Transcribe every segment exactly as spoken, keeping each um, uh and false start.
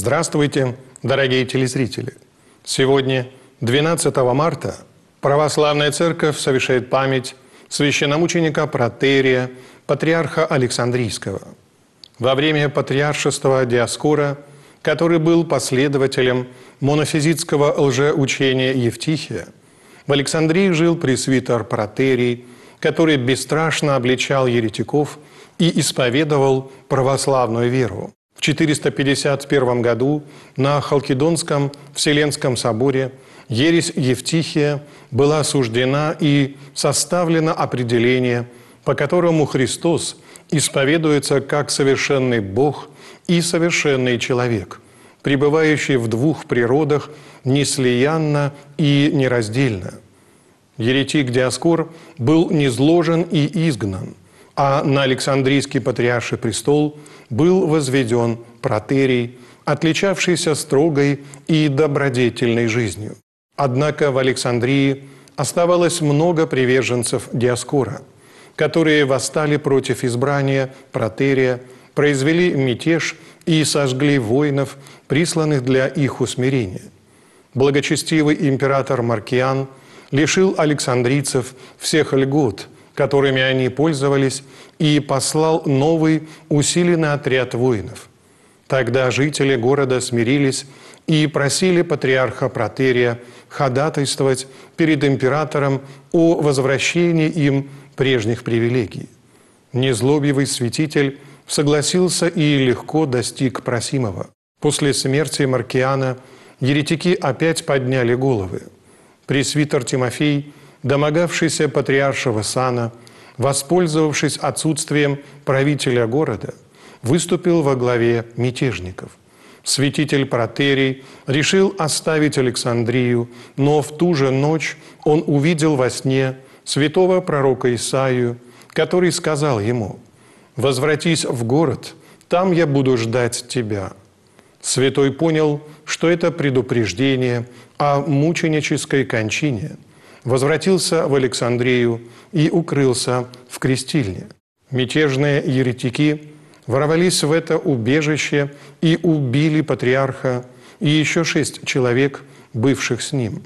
Здравствуйте, дорогие телезрители! Сегодня, двенадцатого марта, Православная Церковь совершает память священномученика Протерия, патриарха Александрийского. Во время патриаршества Диоскора, который был последователем монофизитского лжеучения Евтихия, в Александрии жил пресвитер Протерий, который бесстрашно обличал еретиков и исповедовал православную веру. В четыреста пятьдесят первом году на Халкидонском Вселенском соборе ересь Евтихия была осуждена и составлено определение, по которому Христос исповедуется как совершенный Бог и совершенный человек, пребывающий в двух природах неслиянно и нераздельно. Еретик Диоскор был низложен и изгнан, а на Александрийский патриарший престол был возведен Протерий, отличавшийся строгой и добродетельной жизнью. Однако в Александрии оставалось много приверженцев Диоскора, которые восстали против избрания Протерия, произвели мятеж и сожгли воинов, присланных для их усмирения. Благочестивый император Маркиан лишил александрийцев всех льгот, которыми они пользовались, и послал новый усиленный отряд воинов. Тогда жители города смирились и просили патриарха Протерия ходатайствовать перед императором о возвращении им прежних привилегий. Незлобивый святитель согласился и легко достиг просимого. После смерти Маркиана еретики опять подняли головы. Пресвитер Тимофей, домогавшийся патриаршего сана, воспользовавшись отсутствием правителя города, выступил во главе мятежников. Святитель Протерий решил оставить Александрию, но в ту же ночь он увидел во сне святого пророка Исаию, который сказал ему: «Возвратись в город, там я буду ждать тебя». Святой понял, что это предупреждение о мученической кончине, возвратился в Александрию и укрылся в крестильне. Мятежные еретики ворвались в это убежище и убили патриарха и еще шесть человек, бывших с ним.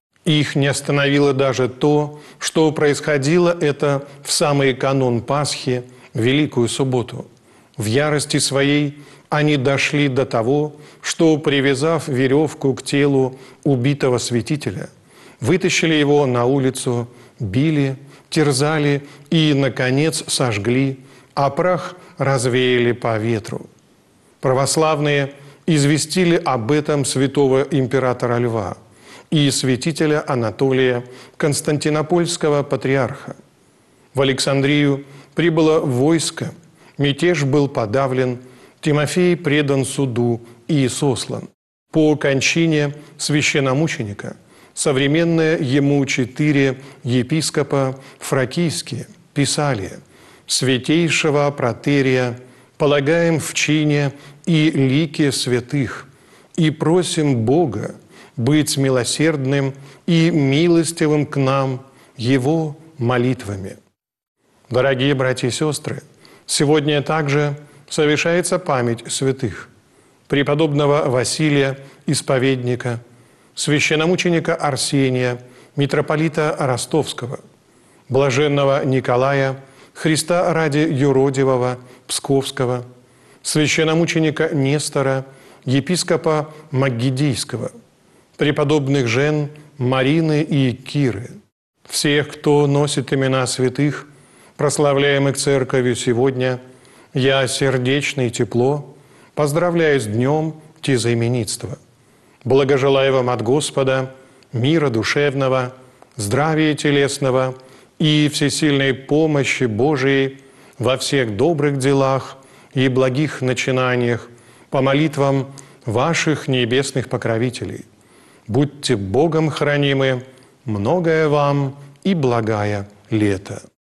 Их не остановило даже то, что происходило это в самый канун Пасхи, Великую Субботу. В ярости своей они дошли до того, что, привязав веревку к телу убитого святителя, вытащили его на улицу, били, терзали и, наконец, сожгли, а прах развеяли по ветру. Православные известили об этом святого императора Льва и святителя Анатолия, константинопольского патриарха. В Александрию прибыло войско, мятеж был подавлен, Тимофей предан суду и сослан. По кончине священномученика современные ему четыре епископа фракийские писали: «Святейшего Протерия полагаем в чине и лике святых, и просим Бога быть милосердным и милостивым к нам Его молитвами». Дорогие братья и сестры, сегодня также совершается память святых: преподобного Василия, исповедника, священномученика Арсения, митрополита Ростовского, блаженного Николая, Христа ради юродивого, Псковского, священномученика Нестора, епископа Магидийского, преподобных жен Марины и Киры. Всех, кто носит имена святых, прославляемых Церковью сегодня, я сердечно и тепло поздравляю с днем тезаименитства. Благожелаю вам от Господа мира душевного, здравия телесного и всесильной помощи Божией во всех добрых делах и благих начинаниях по молитвам ваших небесных покровителей. Будьте Богом хранимы, многое вам и благая лето.